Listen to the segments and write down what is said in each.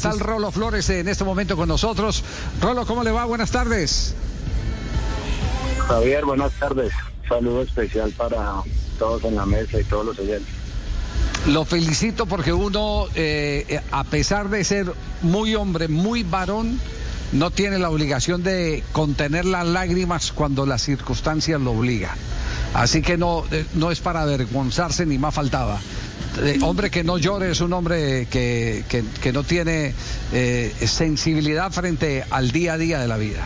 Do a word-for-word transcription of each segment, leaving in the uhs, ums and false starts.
Está el Rolo Flores en este momento con nosotros. Rolo, ¿cómo le va? Buenas tardes. Javier, buenas tardes. Saludo especial para todos en la mesa y todos los oyentes. Lo felicito porque uno, eh, a pesar de ser muy hombre, muy varón, no tiene la obligación de contener las lágrimas cuando las circunstancias lo obligan. Así que no, eh, no es para avergonzarse ni más faltaba. Eh, hombre que no llore es un hombre que, que, que no tiene eh, sensibilidad frente al día a día de la vida.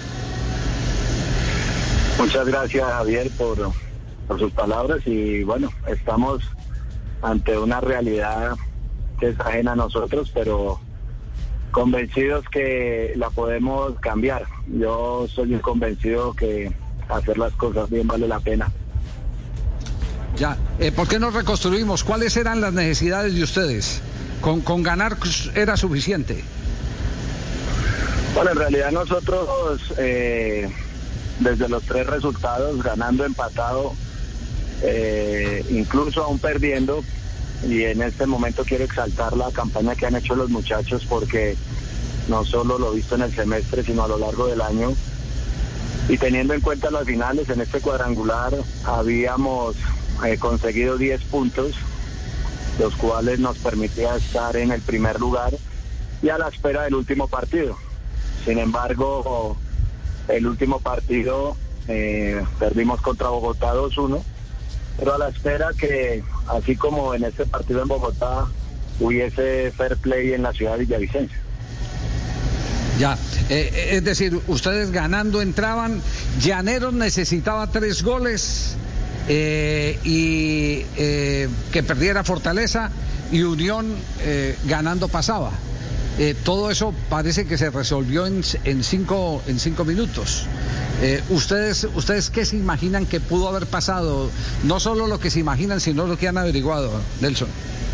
Muchas gracias, Javier, por, por sus palabras y bueno, estamos ante una realidad que es ajena a nosotros, pero convencidos que la podemos cambiar. Yo soy muy convencido que hacer las cosas bien vale la pena. Ya, eh, ¿por qué no reconstruimos? ¿Cuáles eran las necesidades de ustedes? ¿Con, con ganar era suficiente? Bueno, en realidad nosotros, eh, desde los tres resultados, ganando, empatado, eh, incluso aún perdiendo, y en este momento quiero exaltar la campaña que han hecho los muchachos, porque no solo lo he visto en el semestre, sino a lo largo del año, y teniendo en cuenta las finales, en este cuadrangular habíamos eh, conseguido diez puntos, los cuales nos permitía estar en el primer lugar y a la espera del último partido. Sin embargo, el último partido eh, perdimos contra Bogotá dos uno, pero a la espera que, así como en este partido en Bogotá, hubiese fair play en la ciudad de Villavicencio. Ya, eh, es decir, ustedes ganando entraban, Llaneros necesitaba tres goles eh, y eh, que perdiera Fortaleza, y Unión eh, ganando pasaba. Eh, todo eso parece que se resolvió en, en, cinco, en cinco minutos. Eh, ¿ustedes, ¿Ustedes qué se imaginan que pudo haber pasado? No solo lo que se imaginan, sino lo que han averiguado, Nelson.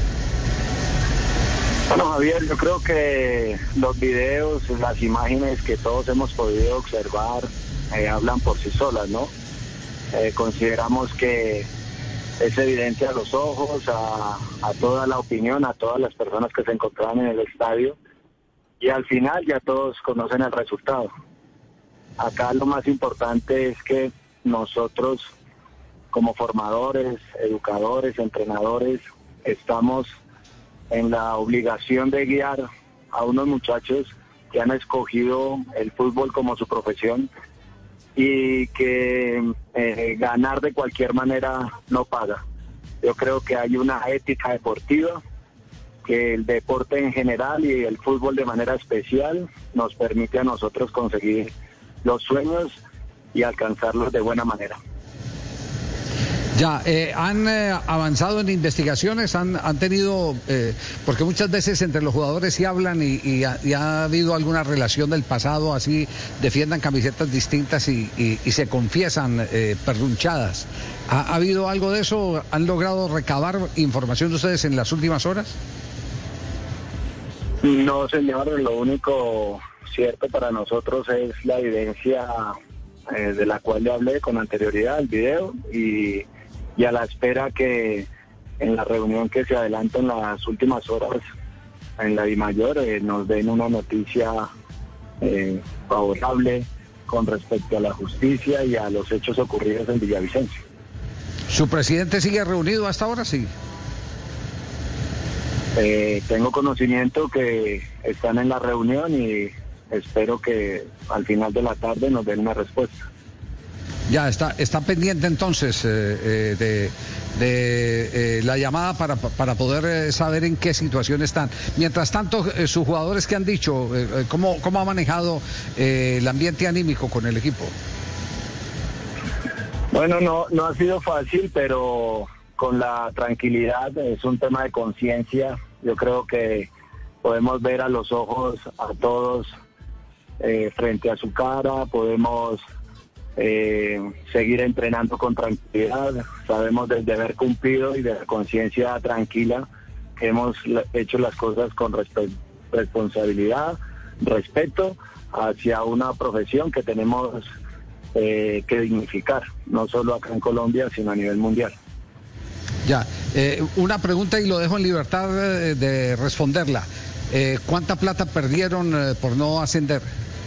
Bueno, Javier, yo creo que los videos, las imágenes que todos hemos podido observar eh, hablan por sí solas, ¿no? Eh, consideramos que es evidente a los ojos, a, a toda la opinión, a todas las personas que se encontraban en el estadio, y al final ya todos conocen el resultado. Acá lo más importante es que nosotros, como formadores, educadores, entrenadores, estamos en la obligación de guiar a unos muchachos que han escogido el fútbol como su profesión y que eh, ganar de cualquier manera no paga. Yo creo que hay una ética deportiva, que el deporte en general y el fútbol de manera especial nos permite a nosotros conseguir los sueños y alcanzarlos de buena manera. Ya, eh, ¿han eh, avanzado en investigaciones? ¿Han, han tenido, eh, porque muchas veces entre los jugadores sí hablan y, y, ha, y ha habido alguna relación del pasado, así defiendan camisetas distintas y, y, y se confiesan eh, perrunchadas? ¿Ha, ¿Ha habido algo de eso? ¿Han logrado recabar información de ustedes en las últimas horas? No, señor, lo único cierto para nosotros es la evidencia eh, de la cual le hablé con anterioridad, el video, y... y a la espera que en la reunión que se adelanta en las últimas horas en la DIMAYOR eh, nos den una noticia eh, favorable con respecto a la justicia y a los hechos ocurridos en Villavicencio. ¿Su presidente sigue reunido hasta ahora? Sí. Eh, tengo conocimiento que están en la reunión y espero que al final de la tarde nos den una respuesta. Ya, está está pendiente entonces eh, eh, de, de eh, la llamada para, para poder eh, saber en qué situación están. Mientras tanto, eh, sus jugadores, ¿qué han dicho? Eh, ¿cómo, ¿Cómo ha manejado eh, el ambiente anímico con el equipo? Bueno, no, no ha sido fácil, pero con la tranquilidad, es un tema de conciencia. Yo creo que podemos ver a los ojos a todos eh, frente a su cara, podemos... Eh, seguir entrenando con tranquilidad. Sabemos del deber cumplido y de la conciencia tranquila que hemos hecho las cosas con respe- responsabilidad, respeto hacia una profesión que tenemos eh, que dignificar, no solo acá en Colombia, sino a nivel mundial. Ya, eh, una pregunta y lo dejo en libertad de, de responderla. eh, ¿cuánta plata perdieron eh, por no ascender?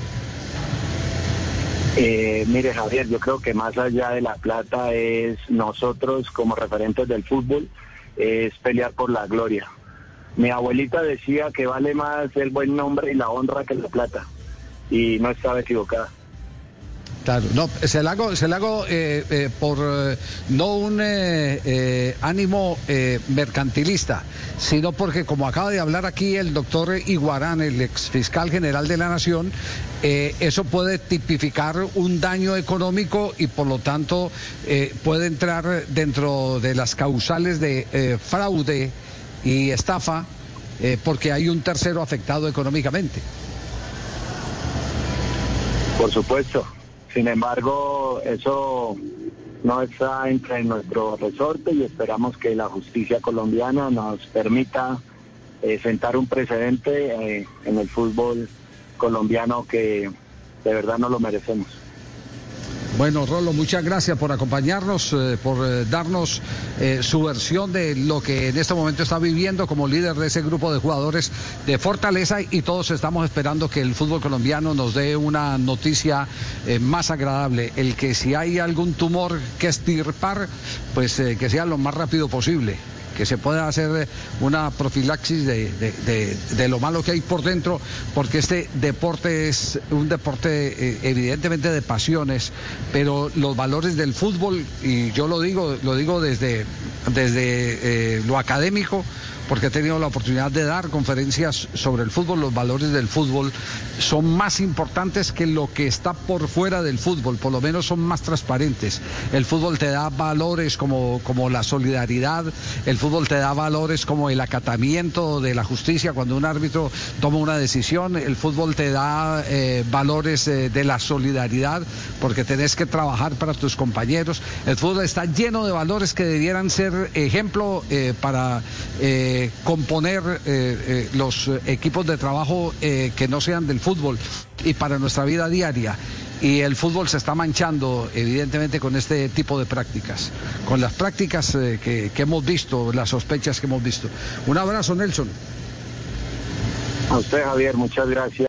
Eh, mire, Javier, yo creo que más allá de la plata es nosotros como referentes del fútbol, es pelear por la gloria. Mi abuelita decía que vale más el buen nombre y la honra que la plata, y no estaba equivocada. Claro, no, se la hago, se la hago eh, eh, por eh, no un eh, eh, ánimo eh, mercantilista, sino porque, como acaba de hablar aquí el doctor Iguarán, el ex fiscal general de la Nación, eh, eso puede tipificar un daño económico y por lo tanto eh, puede entrar dentro de las causales de eh, fraude y estafa, eh, porque hay un tercero afectado económicamente. Por supuesto. Sin embargo, eso no está entre nuestro resorte y esperamos que la justicia colombiana nos permita eh, sentar un precedente eh, en el fútbol colombiano que de verdad no lo merecemos. Bueno, Rolo, muchas gracias por acompañarnos, eh, por eh, darnos eh, su versión de lo que en este momento está viviendo como líder de ese grupo de jugadores de Fortaleza, y todos estamos esperando que el fútbol colombiano nos dé una noticia eh, más agradable, el que si hay algún tumor que extirpar, pues eh, que sea lo más rápido posible, que se pueda hacer una profilaxis de, de, de, de lo malo que hay por dentro, porque este deporte es un deporte eh, evidentemente de pasiones, pero los valores del fútbol, y yo lo digo, lo digo desde, desde eh, lo académico, porque he tenido la oportunidad de dar conferencias sobre el fútbol, los valores del fútbol son más importantes que lo que está por fuera del fútbol, por lo menos son más transparentes. El fútbol te da valores como, como la solidaridad, el fútbol te da valores como el acatamiento de la justicia cuando un árbitro toma una decisión, el fútbol te da eh, valores eh, de la solidaridad, porque tenés que trabajar para tus compañeros. El fútbol está lleno de valores que debieran ser ejemplo eh, para eh, componer eh, eh, los equipos de trabajo eh, que no sean del fútbol y para nuestra vida diaria. Y el fútbol se está manchando evidentemente con este tipo de prácticas, con las prácticas eh, que, que hemos visto, las sospechas que hemos visto. Un abrazo, Nelson. A usted, Javier, muchas gracias.